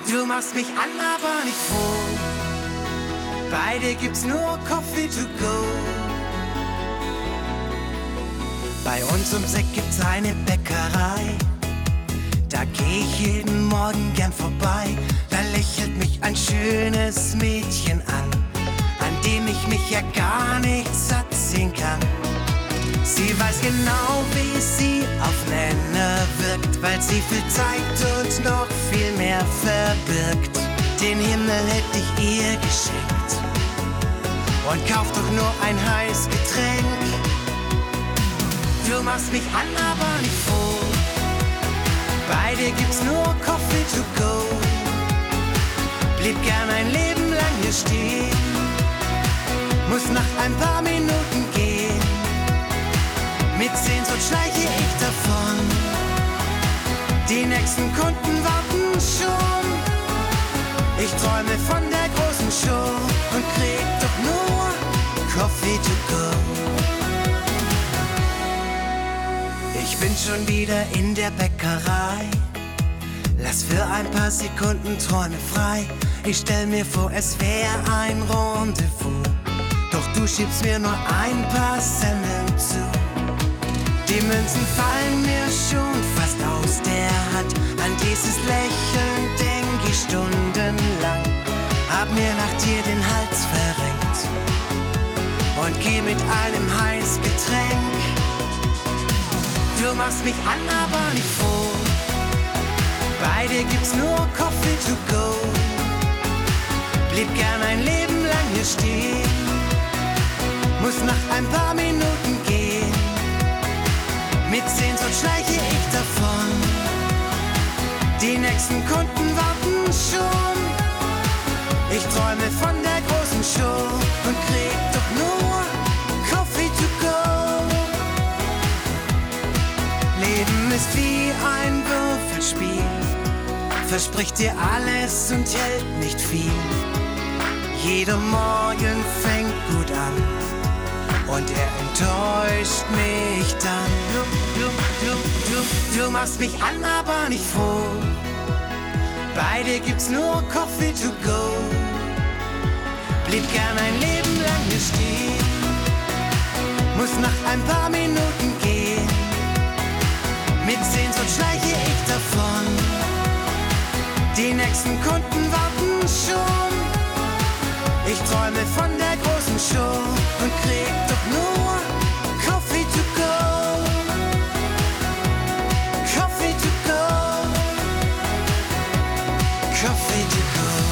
Du machst mich an, aber nicht froh. Bei dir gibt's nur Coffee to go. Bei uns ums Eck gibt's eine Bäckerei. Da geh ich jeden Morgen gern vorbei. Da lächelt mich ein schönes Mädchen an dem ich mich ja gar nicht satt sehen kann. Sie weiß genau, wie sie auf Nenner wirkt, weil sie viel zeigt und noch viel mehr verbirgt. Den Himmel hätte ich ihr geschenkt und kauf doch nur ein heißes Getränk. Du machst mich an, aber nicht froh. Bei dir gibt's nur Coffee to go. Blieb gern ein Leben lang hier stehen, muss nach ein paar Minuten gehen. Mit Sehnsucht schleiche ich davon. Die nächsten Kunden warten schon. Ich träume von der großen Show und krieg doch nur Coffee to go. Ich bin schon wieder in der Bäckerei. Lass für ein paar Sekunden Träume frei. Ich stell mir vor, es wär ein Rendezvous. Doch du schiebst mir nur ein paar Semmeln zu. Die Münzen fallen mir schon fast aus der Hand. An dieses Lächeln denk ich stundenlang. Hab mir nach dir den Hals verrenkt und geh mit einem heißen Getränk. Du machst mich an, aber nicht froh. Bei dir gibt's nur Coffee to go. Blieb gern ein Leben lang hier stehen, muss nach ein paar Minuten gehen. Mit Sehnsucht schleiche ich davon. Die nächsten Kunden warten schon. Ich träume von der großen Show und krieg doch nur Coffee to go. Leben ist wie ein Würfelspiel, verspricht dir alles und hält nicht viel. Jeder Morgen fängt gut an und er enttäuscht mich dann. Du machst mich an, aber nicht froh. Bei dir gibt's nur Coffee to go. Blieb gern ein Leben lang hier stehen, muss nach ein paar Minuten gehen. Mit Sehnsucht schleiche ich davon. Die nächsten Kunden warten schon. Ich träume von der großen Show und krieg doch nur Coffee to go. Coffee to go. Coffee to go.